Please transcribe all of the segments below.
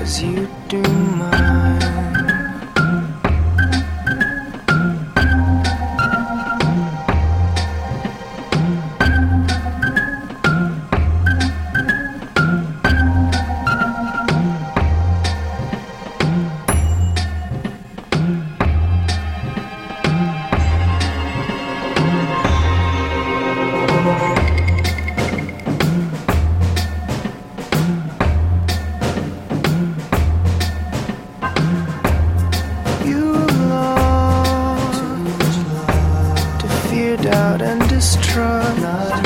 as you do mine. Doubt and distrust.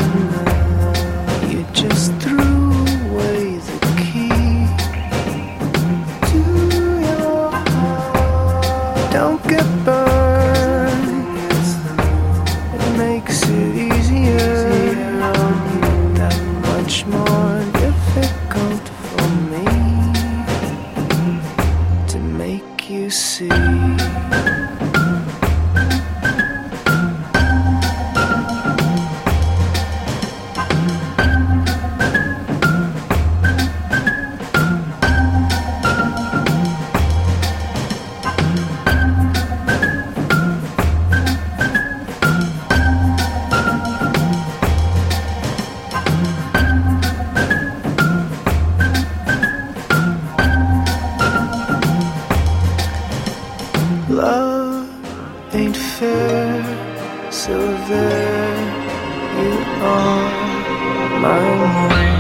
You just threw away the key to your heart. Don't get burned. It makes it easier. That much more difficult for me to make you see. Love ain't fair, so there you are, my love.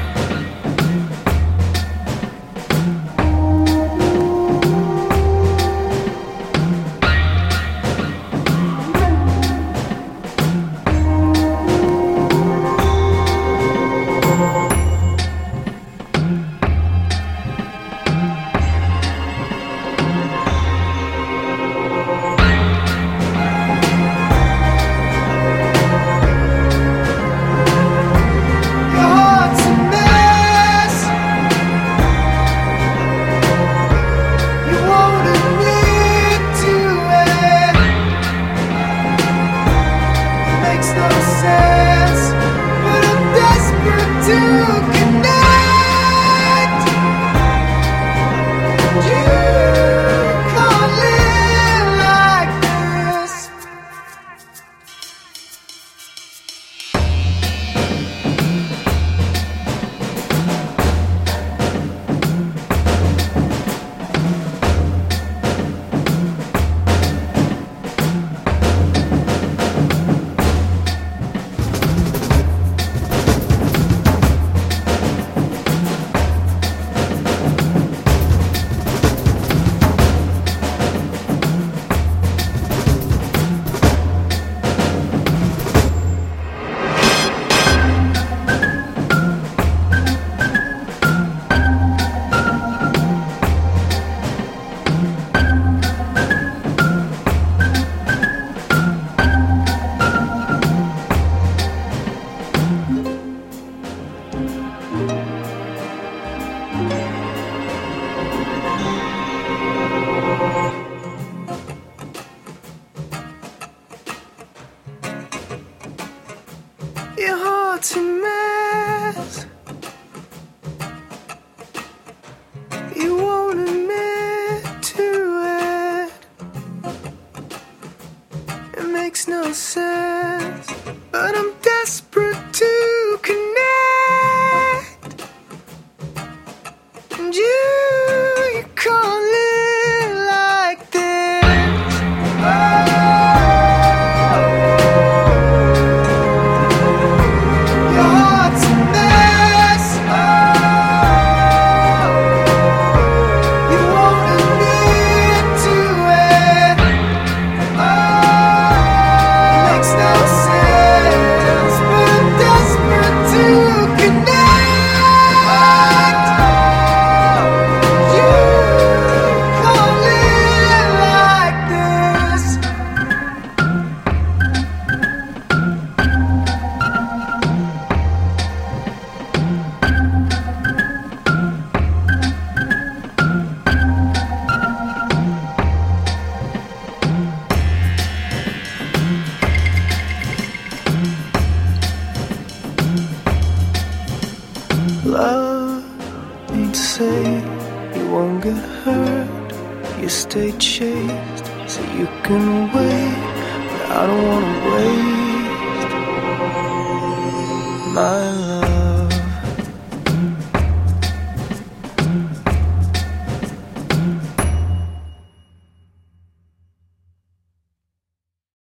Your heart's a mess. You won't admit to it. It makes no sense, but I'm desperate to connect. And you call won't get hurt. You stay chaste so you can wait, but I don't wanna waste my life.